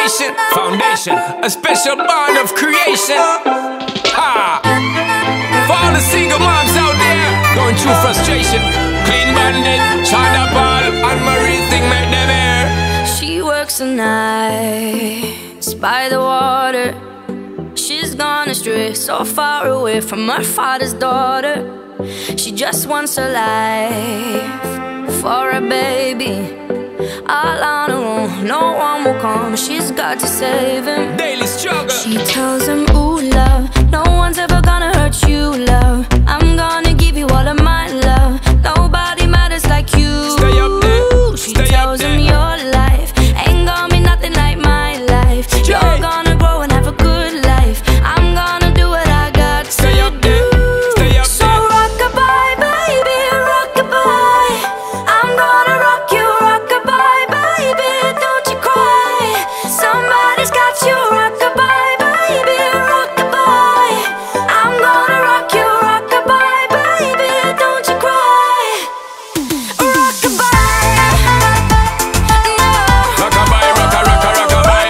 inspiration, foundation, a special bond of creation. Ha! For all the single moms out there going through frustration, Clean Bandit, China Paul, and Marie thing make them air. She works the nights by the water. She's gone astray, so far away from her father's daughter. She just wants a life for a baby. All on her own, no one will come. She's got to save him. Daily struggle. She tells him, ooh, love, no one's ever gonna hurt you, love. I'm gonna give you all of my love. Nobody matters like you. Stay up there. She tells him your life ain't gonna be nothing like my life. You're gonna grow and have a good life. I'm gonna do what I got to Stay up there. Stay up so there. rock-a-bye, baby, rock-a-bye. I'm gonna rock you, rock-a-bye, baby, don't you cry. Somebody's got you, rock-a-bye, baby, rock-a-bye. I'm gonna rock you, rock-a-bye, baby, don't you cry. Rock-a-bye, no. Rock-a-bye, rock-a-rock-a, rock-a-bye.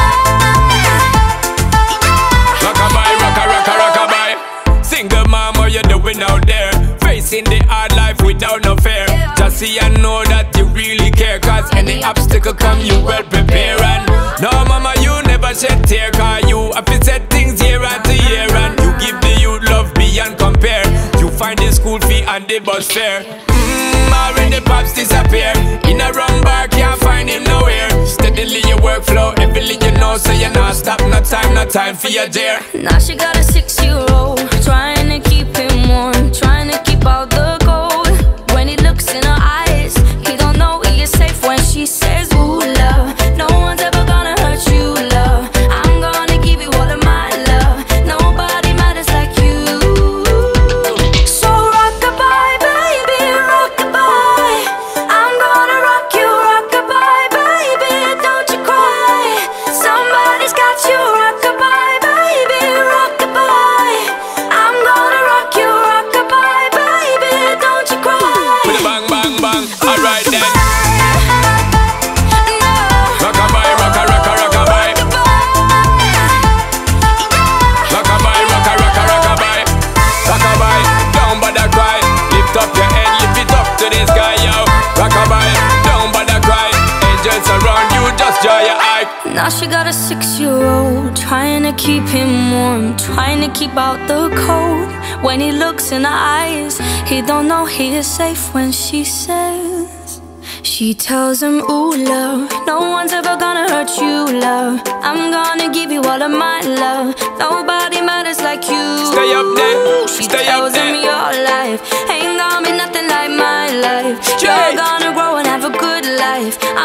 Rock-a-bye, rock-a-rock-a, rock-a-bye. Single mom, what you doing out there? Facing the hard life without no fear. Just see and know that you really care. Cause any obstacle come, you well prepare. And no mama, you never shed tear. Cause you have to set things year after year. And you give the youth love beyond compare. You find the school fee and the bus fare. When the pops disappear, in a wrong bar, can't find him nowhere. Steadily your workflow, everything you know, so you're not stop, no time for your dear. Now she got a 6-year-old, trying to keep him warm, trying to keep out the cold. When he looks in her eyes, he don't know he is safe when she says, ooh, love, no one's ever gonna hurt you, love. I'm gonna give you all of my love. Nobody matters like you. So rock-a-bye, baby, rock-a-bye. I'm gonna rock you, rock-a-bye, baby, don't you cry. Somebody's got you, rock-a-bye, baby, rock-a-bye. I'm gonna rock you, rock-a-bye, baby, don't you cry. With a bang, bang, bang, alright then. No. Rock-a-bye, rock-a-rock-a, rock-a-bye. Rock-a-bye, rock-a-rock-a, rock-a-bye. Rock-a-bye, don't bother cry. Lift up your head, lift it up to the sky, yo. Rock-a-bye, don't bother cry. Angels around you, just draw your eye. Now she got a 6-year-old, trying to keep him warm, trying to keep out the cold. When he looks in her eyes, he don't know he is safe when she says. She tells him, ooh, love, no one's ever gonna hurt you, love. I'm gonna give you all of my love. Nobody matters like you. Stay up there, She stay up tells him there. your life ain't gonna be nothing like my life. You're gonna grow and have a good life.